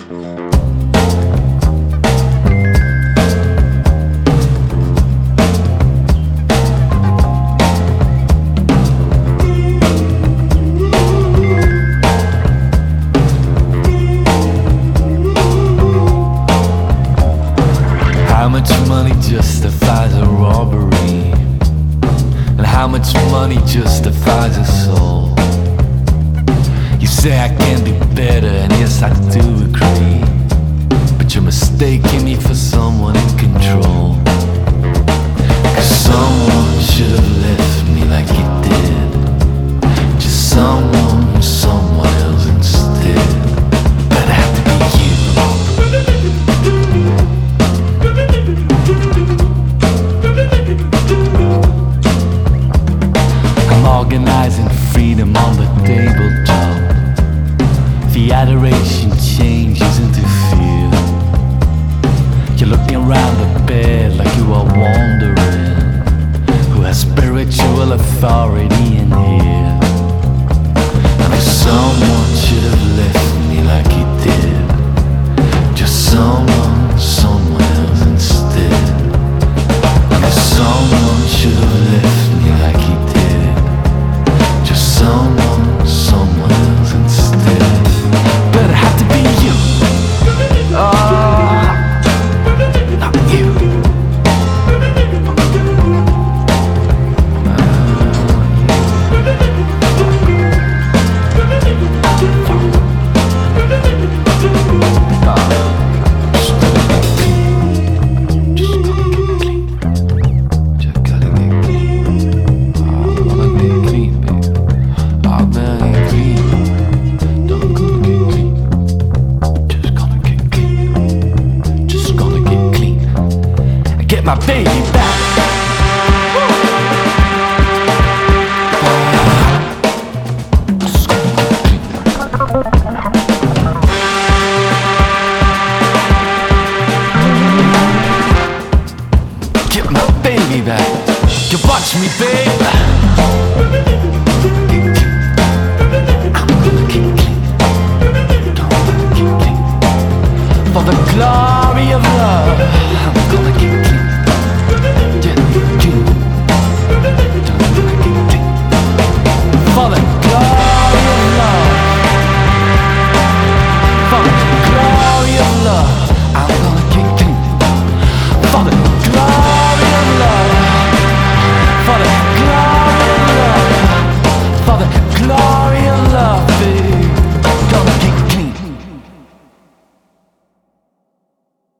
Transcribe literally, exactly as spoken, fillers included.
How much money justifies a robbery? And how much money justifies a soul? You say I can do better, and yes I do agree, but you're mistaking me for someone in control. Cause someone should have left me like you did, just someone, someone else instead. That'd have to be you. I'm organizing freedom on the tabletop. The adoration changes into fear. You're looking around the bed like you are wondering who has spiritual authority in here. And if someone